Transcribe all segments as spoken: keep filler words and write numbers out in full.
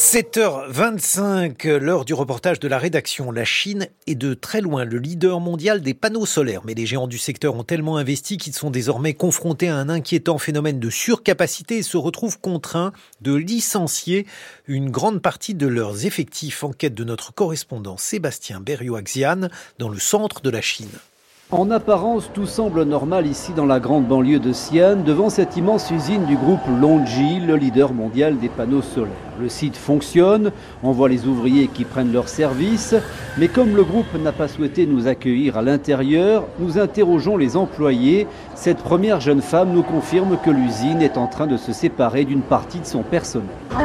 sept heures vingt-cinq, l'heure du reportage de la rédaction. La Chine est de très loin le leader mondial des panneaux solaires. Mais les géants du secteur ont tellement investi qu'ils sont désormais confrontés à un inquiétant phénomène de surcapacité et se retrouvent contraints de licencier une grande partie de leurs effectifs. Enquête de notre correspondant Sébastien Berriot-Axian dans le centre de la Chine. En apparence, tout semble normal ici dans la grande banlieue de Xi'an, devant cette immense usine du groupe LONGi, le leader mondial des panneaux solaires. Le site fonctionne, on voit les ouvriers qui prennent leur service, mais comme le groupe n'a pas souhaité nous accueillir à l'intérieur, nous interrogeons les employés. Cette première jeune femme nous confirme que l'usine est en train de se séparer d'une partie de son personnel.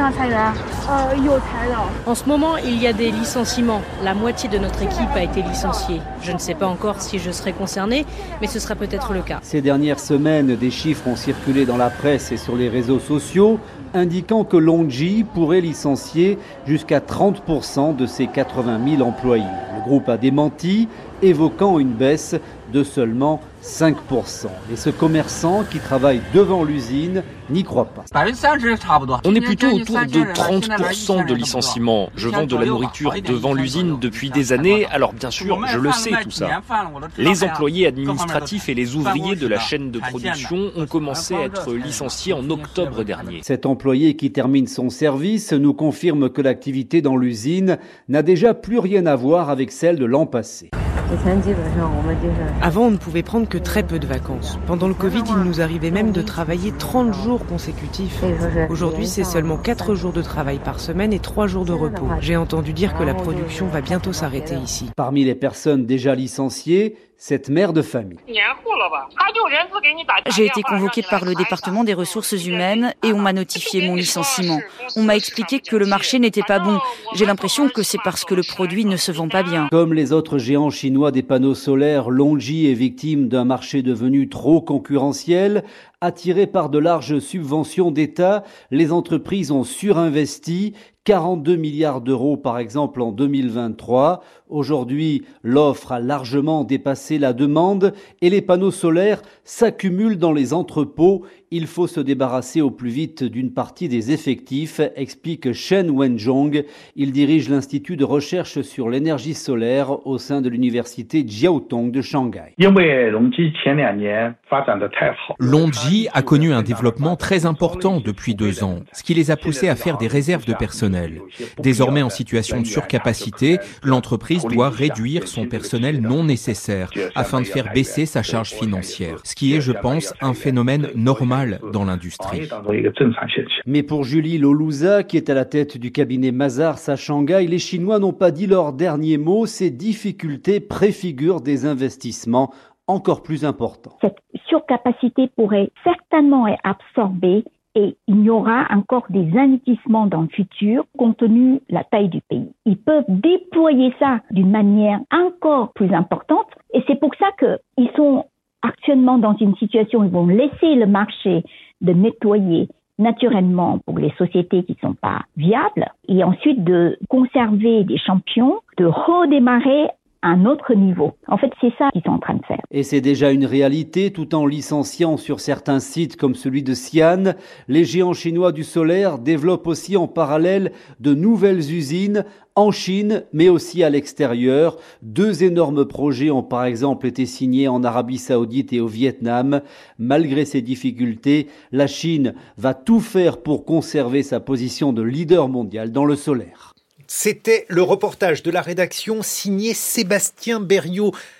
En ce moment, il y a des licenciements. La moitié de notre équipe a été licenciée. Je ne sais pas encore si je serai concernée, mais ce sera peut-être le cas. Ces dernières semaines, des chiffres ont circulé dans la presse et sur les réseaux sociaux, indiquant que LONGi pourrait licencier jusqu'à trente pour cent de ses quatre-vingt mille employés. Le groupe a démenti, évoquant une baisse de seulement cinq pour cent. Et ce commerçant qui travaille devant l'usine n'y croit pas. On est plutôt autour de trente pour cent de licenciements. Je vends de la nourriture devant l'usine depuis des années, alors bien sûr, je le sais tout ça. Les employés administratifs et les ouvriers de la chaîne de production ont commencé à être licenciés en octobre dernier. Cet employé qui termine son service nous confirme que l'activité dans l'usine n'a déjà plus rien à voir avec celle de l'an passé. Avant, on ne pouvait prendre que très peu de vacances. Pendant le Covid, il nous arrivait même de travailler trente jours consécutifs. Aujourd'hui, c'est seulement quatre jours de travail par semaine et trois jours de repos. J'ai entendu dire que la production va bientôt s'arrêter ici. Parmi les personnes déjà licenciées, cette mère de famille. J'ai été convoquée par le département des ressources humaines et on m'a notifié mon licenciement. On m'a expliqué que le marché n'était pas bon. J'ai l'impression que c'est parce que le produit ne se vend pas bien. Comme les autres géants chinois des panneaux solaires, LONGi est victime d'un marché devenu trop concurrentiel. Attirées par de larges subventions d'État, les entreprises ont surinvesti. quarante-deux milliards d'euros par exemple en deux mille vingt-trois. Aujourd'hui, l'offre a largement dépassé la demande et les panneaux solaires s'accumulent dans les entrepôts. Il faut se débarrasser au plus vite d'une partie des effectifs, explique Shen Wenzhong. Il dirige l'Institut de recherche sur l'énergie solaire au sein de l'université Jiaotong de Shanghai. LONGi a connu un développement très important depuis deux ans, ce qui les a poussés à faire des réserves de personnel. Désormais en situation de surcapacité, l'entreprise doit réduire son personnel non nécessaire afin de faire baisser sa charge financière, ce qui est, je pense, un phénomène normal dans l'industrie. Mais pour Julie Loluza, qui est à la tête du cabinet Mazars à Shanghai, les Chinois n'ont pas dit leur dernier mot. Ces difficultés préfigurent des investissements encore plus importants. Cette surcapacité pourrait certainement être absorbée et il y aura encore des investissements dans le futur compte tenu de la taille du pays. Ils peuvent déployer ça d'une manière encore plus importante et c'est pour ça qu'ils sont actuellement dans une situation où ils vont laisser le marché de nettoyer naturellement pour les sociétés qui ne sont pas viables et ensuite de conserver des champions, de redémarrer un autre niveau. En fait, c'est ça qu'ils sont en train de faire. Et c'est déjà une réalité, tout en licenciant sur certains sites comme celui de Xi'an. Les géants chinois du solaire développent aussi en parallèle de nouvelles usines en Chine, mais aussi à l'extérieur. Deux énormes projets ont par exemple été signés en Arabie Saoudite et au Vietnam. Malgré ces difficultés, la Chine va tout faire pour conserver sa position de leader mondial dans le solaire. C'était le reportage de la rédaction signé Sébastien Berriot.